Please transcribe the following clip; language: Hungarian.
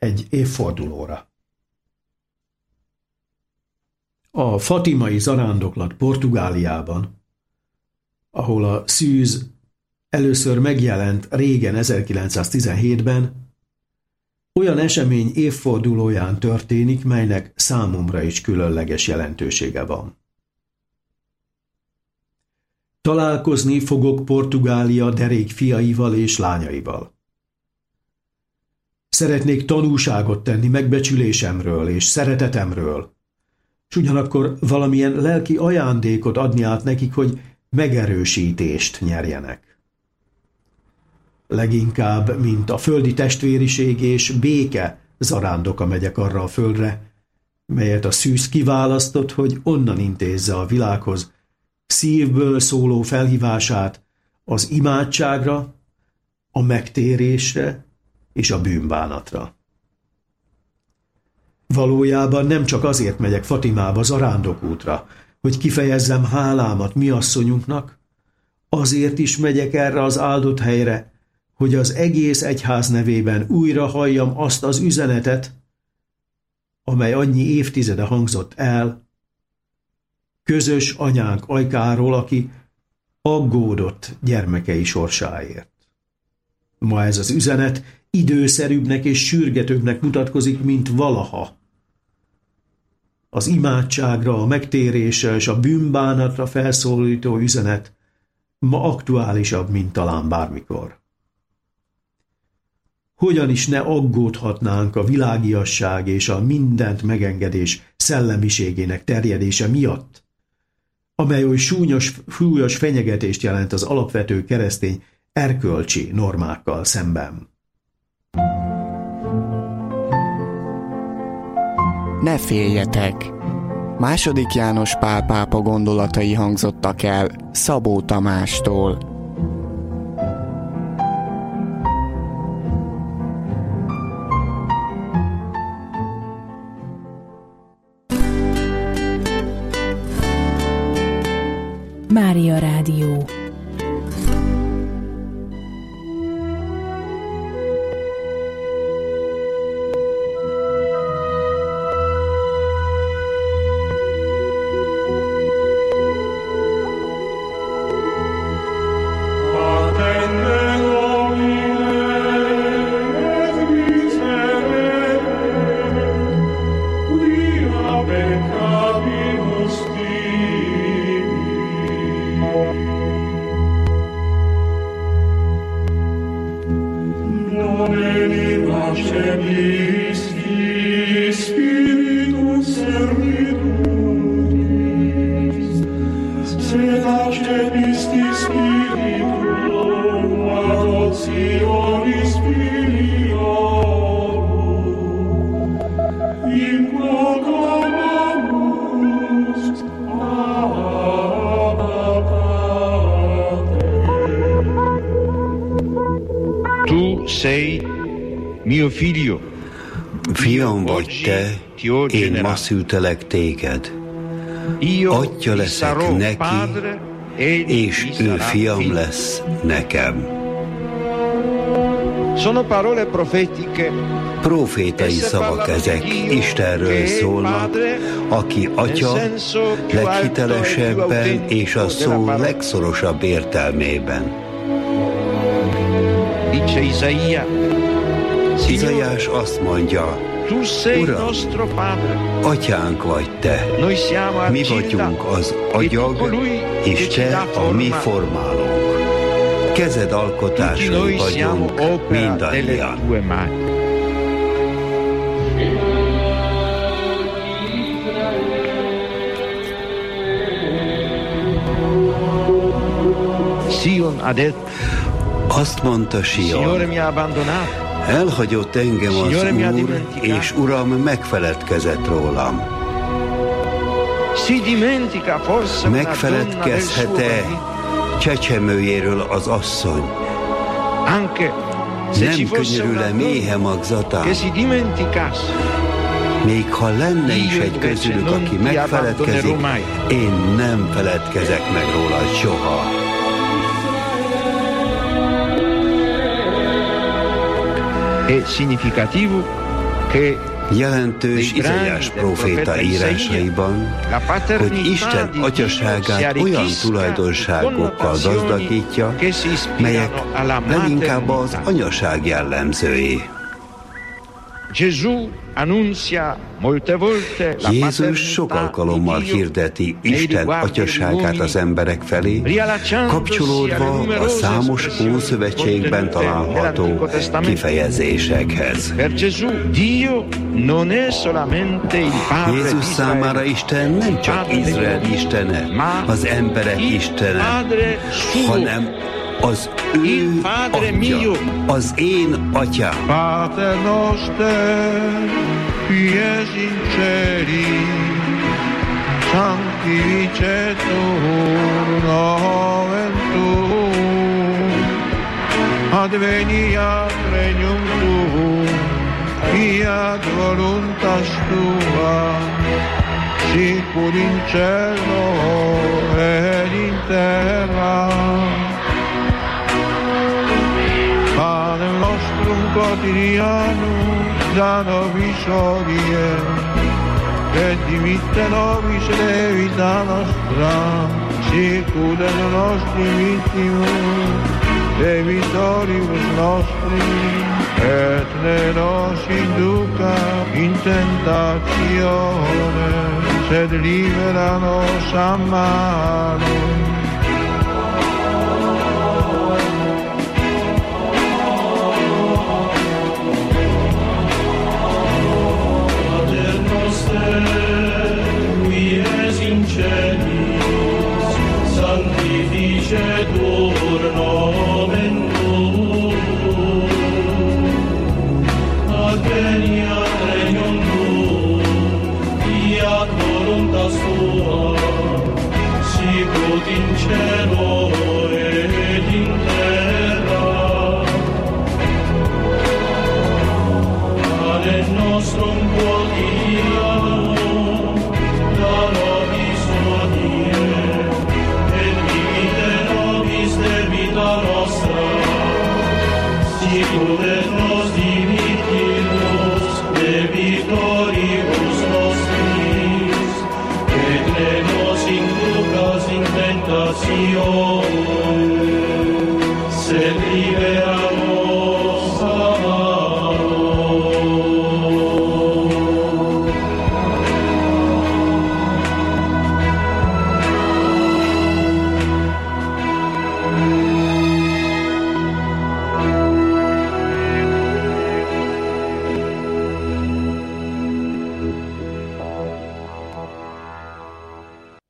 egy évfordulóra. A fatimai zarándoklat Portugáliában, ahol a szűz először megjelent régen 1917-ben, olyan esemény évfordulóján történik, melynek számomra is különleges jelentősége van. Találkozni fogok Portugália derék fiaival és lányaival. Szeretnék tanúságot tenni megbecsülésemről és szeretetemről, s ugyanakkor valamilyen lelki ajándékot adni át nekik, hogy megerősítést nyerjenek. Leginkább, mint a földi testvériség és béke zarándoka megyek arra a földre, melyet a szűz kiválasztott, hogy onnan intézze a világhoz szívből szóló felhívását az imádságra, a megtérésre és a bűnbánatra. Valójában nem csak azért megyek Fatimába zarándokútra, hogy kifejezzem hálámat mi asszonyunknak, azért is megyek erre az áldott helyre, hogy az egész egyház nevében újra halljam azt az üzenetet, amely annyi évtizede hangzott el, közös anyánk Ajkáról, aki aggódott gyermekei sorsáért. Ma ez az üzenet időszerűbbnek és sürgetőbbnek mutatkozik, mint valaha. Az imádságra, a megtérésre és a bűnbánatra felszólító üzenet ma aktuálisabb, mint talán bármikor. Hogyan is ne aggódhatnánk a világiasság és a mindent megengedés szellemiségének terjedése miatt, amely oly súlyos fenyegetést jelent az alapvető keresztény erkölcsi normákkal szemben. Ne féljetek! II. János Pál pápa gondolatai hangzottak el Szabó Tamástól. Mária Rádió. Fiam vagy te, én ma szültelek téged. Atya leszek neki, és ő fiam lesz nekem. Profétai szavak ezek, Istenről szólnak, aki atya leghitelesebben és a szó legszorosabb értelmében. Izaiás azt mondja, Uram, atyánk vagy te, mi vagyunk az agyag, és te a mi formálónk. Kezed alkotásai vagyunk mindannyian. Azt mondta Sion, elhagyott engem az Úr, és Uram megfeledkezett rólam. Megfeledkezhet-e csecsemőjéről az asszony? Nem könyörül-e méhe magzatán? Még ha lenne is egy közülük, aki megfeledkezik, én nem feledkezek meg róla soha. jelentős Izaiás próféta írásaiban, hogy Isten atyaságát olyan tulajdonságokkal gazdagítja, melyek leginkább az anyaság jellemzői. Jézus sok alkalommal hirdeti Isten atyaságát az emberek felé, kapcsolódva a számos Ószövetségben található kifejezésekhez. Jézus számára Isten nem csak Izrael istene, az emberek istene, hanem az ő atya, az én atyám. Pater noster, qui es in celi, sanctificetur nomen tuum, adveniat regnum tuum, fiat voluntas tua, sicur in cielo et in terra. Panem nostrum quotidianum da nobis hodie, et dimitte nobis debita nostra, sicur et nostri vittimus debitoribus nostri, et ne nos induca in tentatione, sed libera nos a malo.